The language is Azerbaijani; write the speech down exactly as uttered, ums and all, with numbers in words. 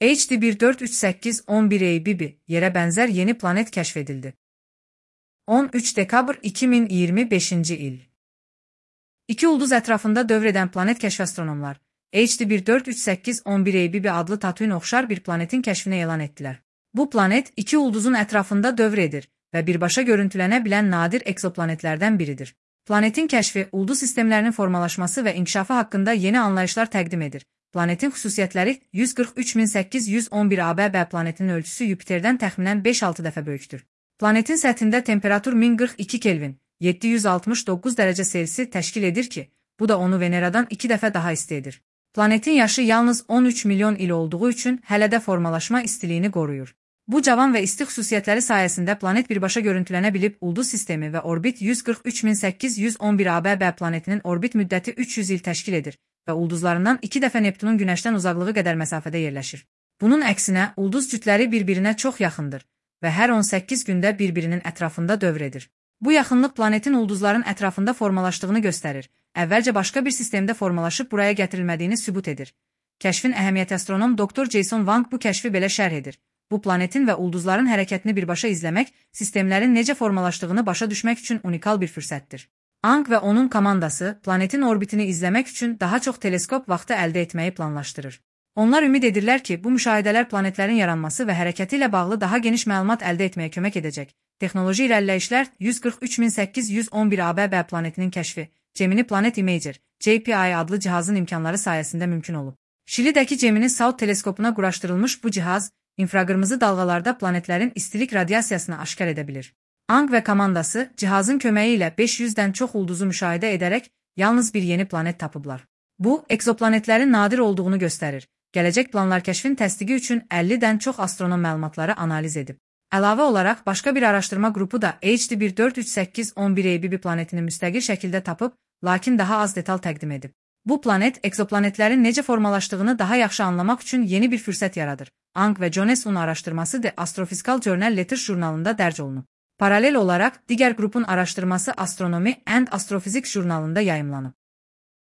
H D bir dört üç sekiz on bir A B B, yere benzer yeni planet keşfedildi. on üç dekabr iki bin iyirmi beşinci il. İki ulduz etrafında dövreden planet keşfi astronomlar, H D bir dört üç sekiz on bir A B B adlı Tatooine oxşar bir planetin keşfine elan ettiler. Bu planet, iki ulduzun etrafında dövredir ve birbaşa görüntülenebilen nadir egzoplanetlerden biridir. Planetin keşfi, ulduz sistemlerinin formalaşması ve inkişafı hakkında yeni anlayışlar təqdim edir. Planetin xüsusiyyətləri yüz qırx üç min səkkiz yüz on bir A B B planetinin ölçüsü Yupiterdən təxminən beş altı dəfə böyükdür. Planetin səthində temperatur min qırx iki Kelvin, yeddi yüz altmış doqquz dərəcə Selsi təşkil edir ki, bu da onu Veneradan iki dəfə daha istidir. Planetin yaşı yalnız on üç milyon il olduğu üçün hələ də formalaşma istiliyini qoruyur. Bu cavan və isti xüsusiyyətləri sayəsində planet birbaşa görüntülənə bilib, ulduz sistemi və orbit yüz qırx üç min səkkiz yüz on bir A B B planetinin orbit müddəti üç yüz il təşkil edir və ulduzlarından iki dəfə Neptunun Günəşdən uzaqlığı qədər məsafədə yerləşir. Bunun əksinə, ulduz cütləri bir-birinə çox yaxındır və hər on səkkiz gündə bir-birinin ətrafında dövr edir. Bu yaxınlıq planetin ulduzların ətrafında formalaşdığını göstərir, əvvəlcə başqa bir sistemdə formalaşıb buraya gətirilmədiyini sübut edir. Kəşfin əhəmiyyəti astronom doktor Jason Wang bu kəşfi belə şərh edir. Bu planetin və ulduzların hərəkətini birbaşa izləmək, sistemlərin necə formalaşdığını başa düşmək üçün unikal bir fürsətdir. Wang və onun komandası, planetin orbitini izləmək üçün daha çox teleskop vaxtı əldə etməyi planlaşdırır. Onlar ümid edirlər ki, bu müşahidələr planetlərin yaranması və hərəkəti ilə bağlı daha geniş məlumat əldə etməyə kömək edəcək. Texnoloji irəliləyişlər yüz qırx üç min səkkiz yüz on bir A B B planetinin kəşfi, Gemini Planet Imager, J P I adlı cihazın imkanları sayəsində mümkün olub. Şilidəki Gemini South teleskopuna quraşdırılmış bu cihaz, infraqırmızı dalğalarda planetlərin istilik radiasiyasını aşkar edə bilir. Wang və komandası, cihazın köməyi ilə beş yüzdən çox ulduzu müşahidə edərək, yalnız bir yeni planet tapıblar. Bu, egzoplanetlərin nadir olduğunu göstərir. Gələcək planlar kəşfin təsdiqi üçün əllidən çox astronom məlumatları analiz edib. Əlavə olaraq, başqa bir araşdırma qrupu da H D bir dörd üç səkkiz on bir A B B planetini müstəqil şəkildə tapıb, lakin daha az detal təqdim edib. Bu planet, egzoplanetlərin necə formalaşdığını daha yaxşı anlamaq üçün yeni bir fürsət yaradır. Wang və Jones'un araşdırması The Astrophysical Journal Letters jurnalında dərc olunub. Paralel olaraq, digər qrupun araşdırması Astronomy and Astrophysics jurnalında yayımlanıb.